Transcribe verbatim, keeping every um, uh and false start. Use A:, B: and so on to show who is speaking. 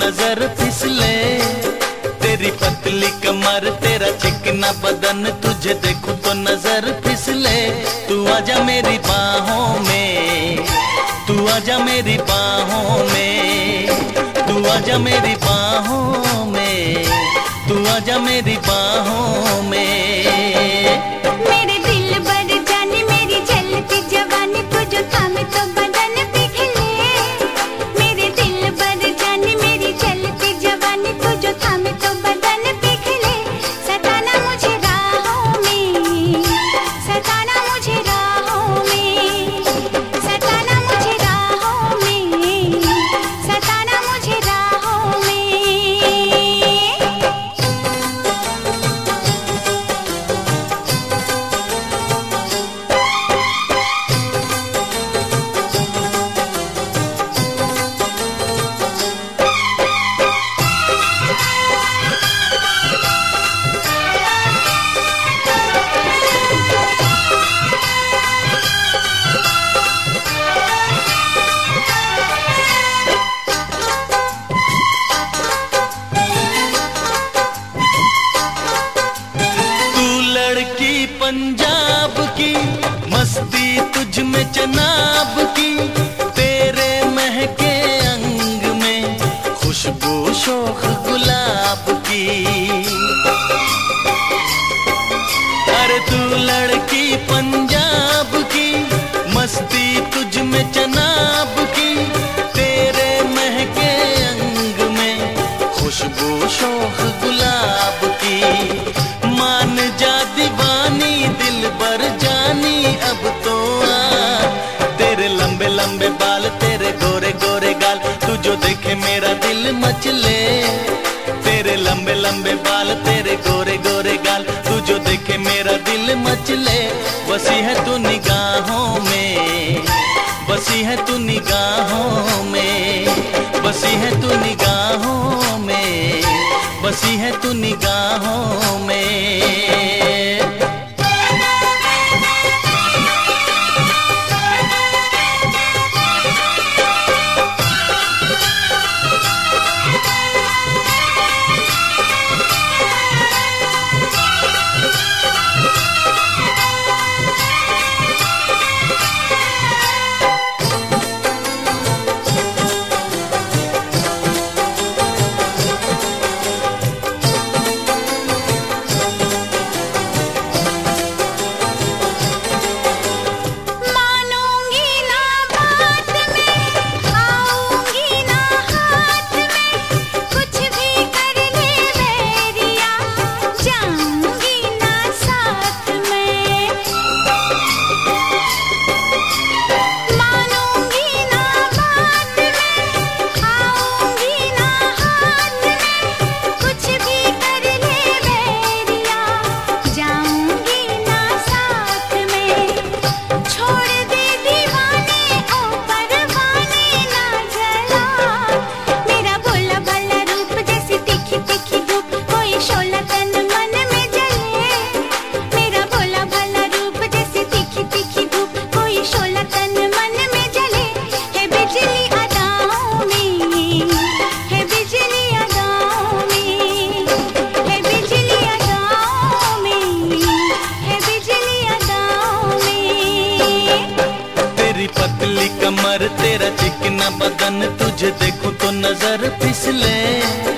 A: नजर फिसले। तेरी पतली कमर तेरा चिकना बदन, तुझे देखूं तो नजर फिसले। तू आजा मेरी बाहों में, तू आजा मेरी बाहों में, तू आजा मेरी बाहों में, तू आजा मेरी बाहों में।
B: मेरे दिल भर जाने मेरी जलती जवानी को जो थामे तो बदन पिघले। मेरे दिल भर जाने मेरी जलती जवानी को जो थामे तो बदन पिघले। सताना मुझे राहों में, सताना मुझे राहों में, सताना मुझे राहों में, सताना मुझे राहों में।
A: पंजाब की मस्ती तुझ में चनाब की, तेरे महके अंग में खुशबू शोख गुलाब की। अरे तू लड़की पंजाब की, मस्ती तुझ में चनाब की, तेरे महके अंग में खुशबू शोख गुलाब की। मान जा दीवानी दिल बर जानी अब तो आ, तेरे लंबे लंबे बाल तेरे गोरे गोरे गाल, तू जो देखे मेरा दिल मचले। तेरे लंबे लंबे बाल तेरे गोरे गोरे गाल, तू जो देखे मेरा दिल मचले। बसी है तू निगाहों में, बसी है तू निगाहों में, बसी है तू निगाहों में, बसी है तू निगाहों में। कमर तेरा चिकना बदन, तुझे देखूं तो नजर फिसले।